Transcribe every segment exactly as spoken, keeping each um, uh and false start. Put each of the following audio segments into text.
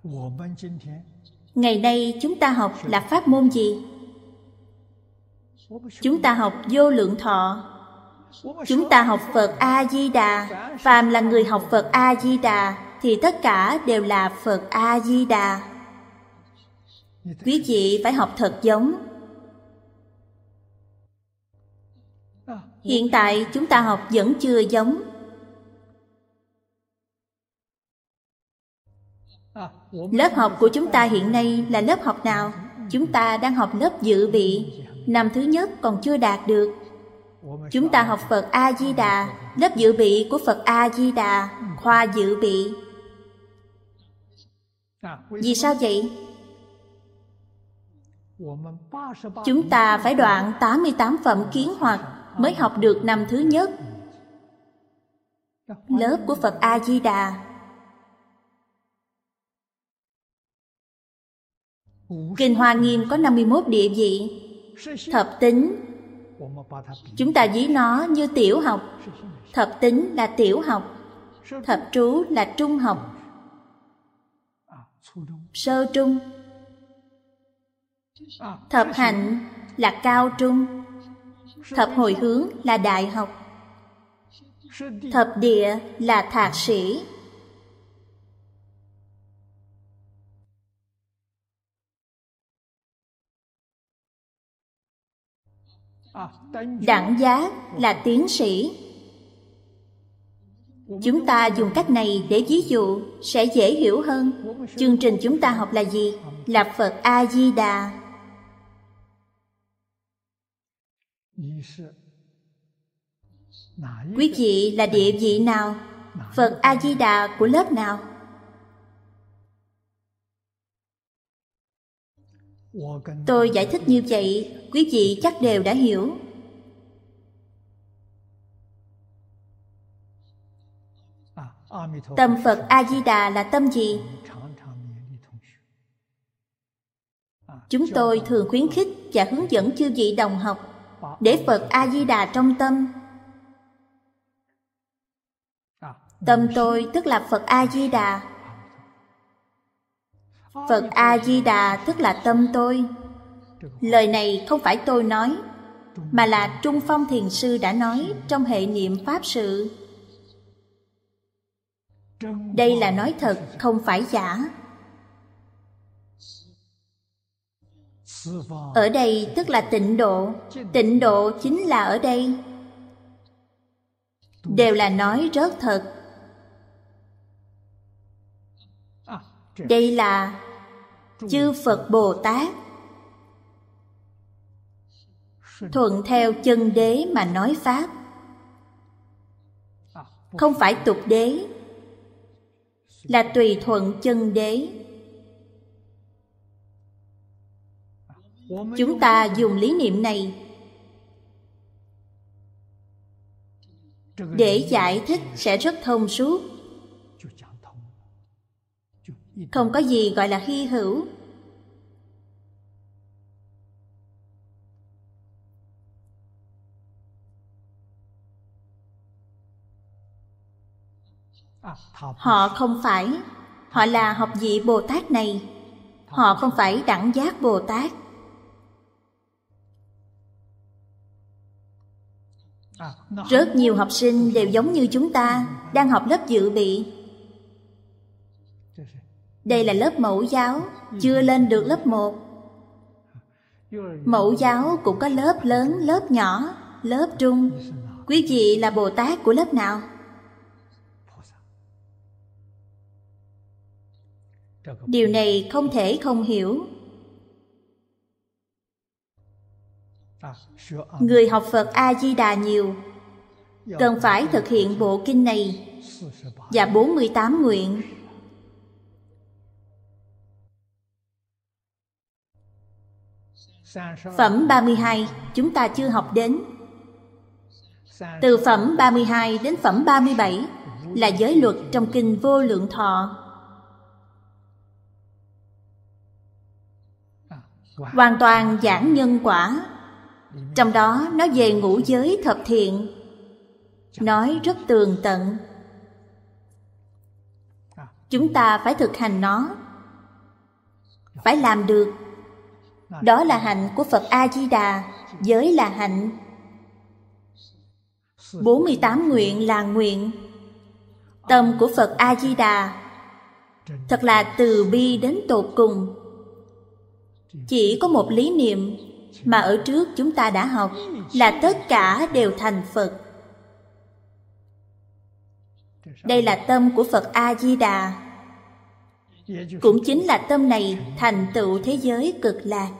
Ngày nay chúng ta học là pháp môn gì? Chúng ta học Vô Lượng Thọ. Chúng ta học Phật A-di-đà. Phàm là người học Phật A-di-đà thì tất cả đều là Phật A-di-đà. Quý vị phải học thật giống. Hiện tại chúng ta học vẫn chưa giống. Lớp học của chúng ta hiện nay là lớp học nào? Chúng ta đang học lớp dự bị. Năm thứ nhất còn chưa đạt được. Chúng ta học Phật A-di-đà, lớp dự bị của Phật A-di-đà, khoa dự bị. Vì sao vậy? Chúng ta phải đoạn tám mươi tám phẩm kiến hoặc mới học được năm thứ nhất. Lớp của Phật A-di-đà. Kinh Hoa Nghiêm có năm mươi mốt địa vị. Thập tính, chúng ta ví nó như tiểu học. Thập tính là tiểu học. Thập trú là trung học, sơ trung. Thập hạnh là cao trung. Thập hồi hướng là đại học. Thập địa là thạc sĩ. Đẳng giác là tiến sĩ. Chúng ta dùng cách này để ví dụ sẽ dễ hiểu hơn. Chương trình chúng ta học là gì? Là Phật A-di-đà. Quý vị là địa vị nào? Phật A-di-đà của lớp nào? Tôi giải thích như vậy, quý vị chắc đều đã hiểu. Tâm Phật A-di-đà là tâm gì? Chúng tôi thường khuyến khích và hướng dẫn chư vị đồng học để Phật A-di-đà trong tâm. Tâm tôi tức là Phật A-di-đà. Phật A-di-đà tức là tâm tôi. Lời này không phải tôi nói, mà là Trung Phong Thiền Sư đã nói trong hệ niệm Pháp sự. Đây là nói thật, không phải giả. Ở đây tức là tịnh độ. Tịnh độ chính là ở đây. Đều là nói rất thật. Đây là chư Phật Bồ Tát thuận theo chân đế mà nói Pháp. Không phải tục đế, là tùy thuận chân đế. Chúng ta dùng lý niệm này để giải thích sẽ rất thông suốt. Không có gì gọi là hy hữu. Họ không phải, họ là học vị Bồ Tát này. Họ không phải đẳng giác Bồ Tát. Rất nhiều học sinh đều giống như chúng ta, đang học lớp dự bị. Đây là lớp mẫu giáo, chưa lên được lớp một. Mẫu giáo cũng có lớp lớn, lớp nhỏ, lớp trung. Quý vị là Bồ Tát của lớp nào? Điều này không thể không hiểu. Người học Phật A-di-đà nhiều, cần phải thực hiện bộ kinh này và bốn mươi tám nguyện. Phẩm ba mươi hai chúng ta chưa học đến. Từ phẩm ba mươi hai đến phẩm ba mươi bảy là giới luật trong kinh Vô Lượng Thọ. Hoàn toàn giảng nhân quả. Trong đó nói về ngũ giới thập thiện, nói rất tường tận. Chúng ta phải thực hành nó. phải làm được. Đó là hạnh của Phật A-di-đà, giới là hạnh. bốn mươi tám nguyện là nguyện. Tâm của Phật A-di-đà thật là từ bi đến tột cùng. Chỉ có một lý niệm mà ở trước chúng ta đã học là tất cả đều thành Phật. Đây là tâm của Phật A-di-đà. Cũng chính là tâm này thành tựu thế giới cực lạc.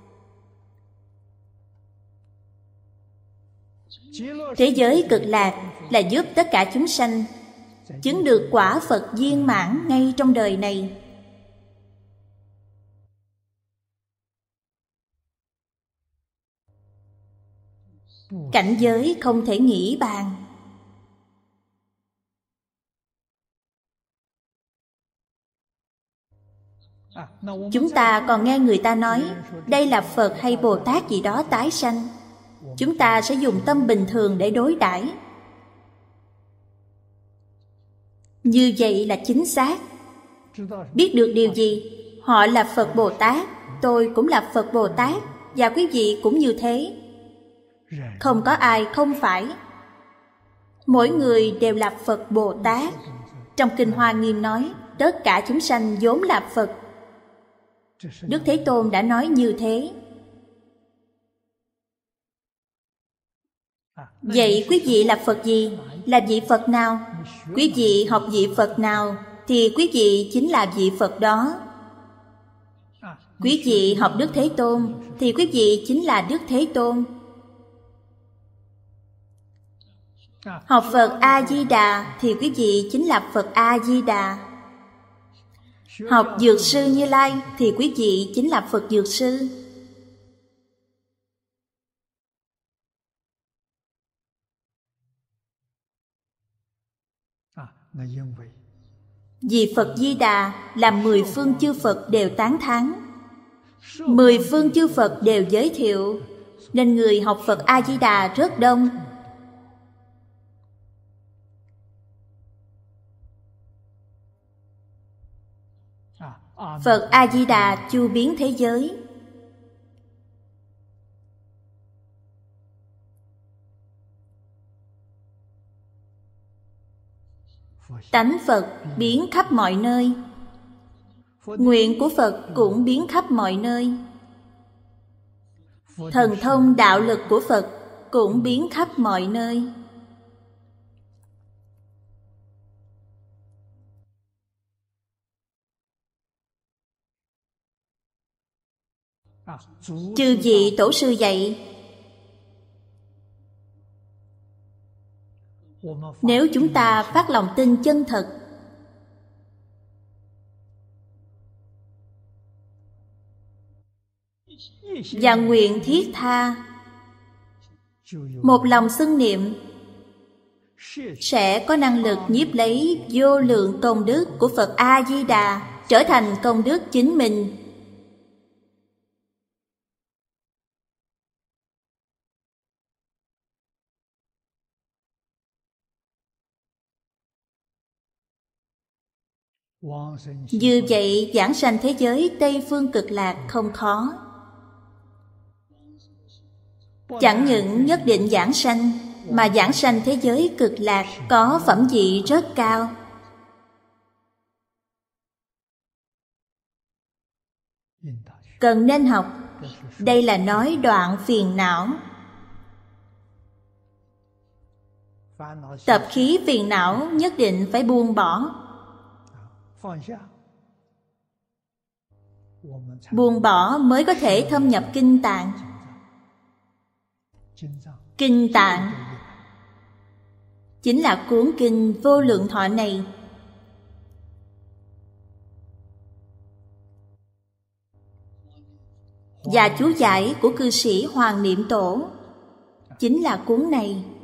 Thế giới cực lạc là giúp tất cả chúng sanh chứng được quả Phật viên mãn ngay trong đời này. Cảnh giới không thể nghĩ bàn. Chúng ta còn nghe người ta nói đây là Phật hay Bồ Tát gì đó tái sanh. Chúng ta sẽ dùng tâm bình thường để đối đãi. Như vậy là chính xác. Biết được điều gì? Họ là Phật Bồ Tát, tôi cũng là Phật Bồ Tát, và quý vị cũng như thế. Không có ai không phải. Mỗi người đều là Phật Bồ Tát. Trong Kinh Hoa Nghiêm nói, tất cả chúng sanh vốn là Phật. Đức Thế Tôn đã nói như thế. Vậy quý vị là Phật gì? Là vị Phật nào? Quý vị học vị Phật nào thì quý vị chính là vị Phật đó. Quý vị học Đức Thế Tôn thì quý vị chính là Đức Thế Tôn. Học Phật A-di-đà thì quý vị chính là Phật A-di-đà. Học Dược sư Như Lai thì quý vị chính là Phật Dược sư. Vì Phật Di Đà là mười phương chư Phật đều tán thán, mười phương chư Phật đều giới thiệu, nên người học Phật A-di-đà rất đông. Phật A-di-đà chu biến thế giới. Tánh Phật biến khắp mọi nơi. Nguyện của Phật cũng biến khắp mọi nơi. Thần thông đạo lực của Phật cũng biến khắp mọi nơi. Chư vị tổ sư dạy, nếu chúng ta phát lòng tin chân thật, và nguyện thiết tha, một lòng xưng niệm, sẽ có năng lực nhiếp lấy vô lượng công đức của Phật A-di-đà, trở thành công đức chính mình. Như vậy giảng sanh thế giới Tây Phương Cực Lạc không khó. Chẳng những nhất định giảng sanh, mà giảng sanh thế giới Cực Lạc có phẩm vị rất cao. Cần nên học. Đây là nói đoạn phiền não. Tập khí phiền não nhất định phải buông bỏ. Buông bỏ mới có thể thâm nhập kinh tạng. Kinh tạng chính là cuốn kinh Vô Lượng Thọ này. Và chú giải của cư sĩ Hoàng Niệm Tổ chính là cuốn này.